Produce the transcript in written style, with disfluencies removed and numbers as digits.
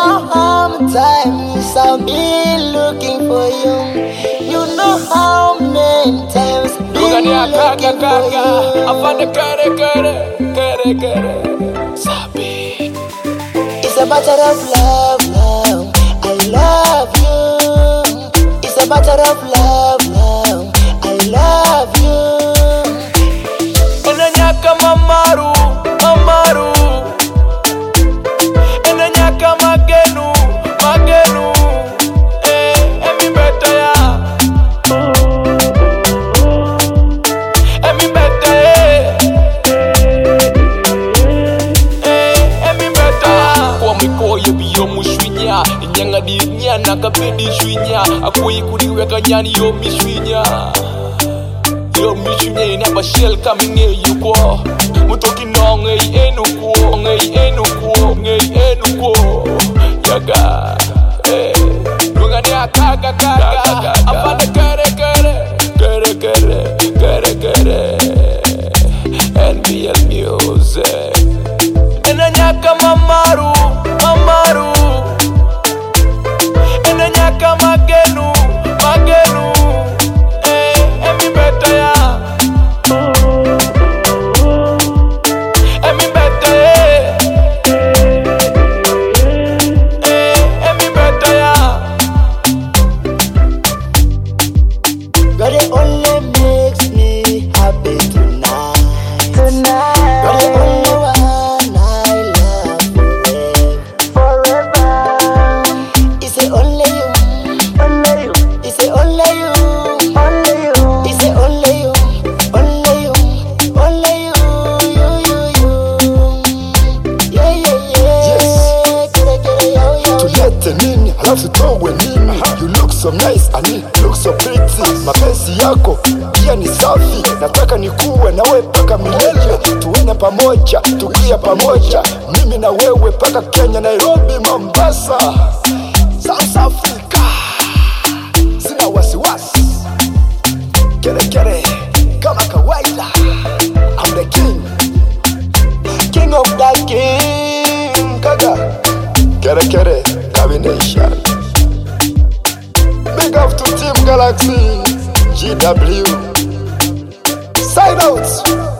know how many times I've been looking for you. You know how many times I've been looking for you. It's a matter of love, love. I love you. It's a matter of love, love. I love you. Enanyaka mamaru, mamaru. Enanyaka magenu, magenu. Emi beta ya. Emi beta Emi beta ya. Kwa miko yebiyo mushwinya. Inyanga di nyana kabedi shwinya. Akoi kuriweka nyani yo mishwinya. Yo mishunya ina bashel coming here you go. Mutoki no ngei enuko, ngei enuko, ngei enuko. Yaga, lungani akaga kaga. Afande kere kere, kere kere, kere kere. NBL music. Enanyaka mamaru, mamaru. Enanyaka magenu, magenu. God, it only makes me happy tonight. You're the only one I love forever. It's the only you, only you. It's the only you, only you. It's the only you, only you, only you, you. Yeah, yeah, yeah. Yes. Tulete nini, halafu towe nini. You look so nice, ani look so pretty. Mapenzi yako pia ni safi. Nataka nikuwe na wewe paka milele. Tuende pamoja, tukia pamoja. Mimi na wewe paka Kenya, Nairobi, Mombasa, South Africa. Sina wasiwasi. Kere kere kama kawaida. I'm the king, king of the king. Kaga kere kere combination. Big up to Team Galaxy, GW. Side out.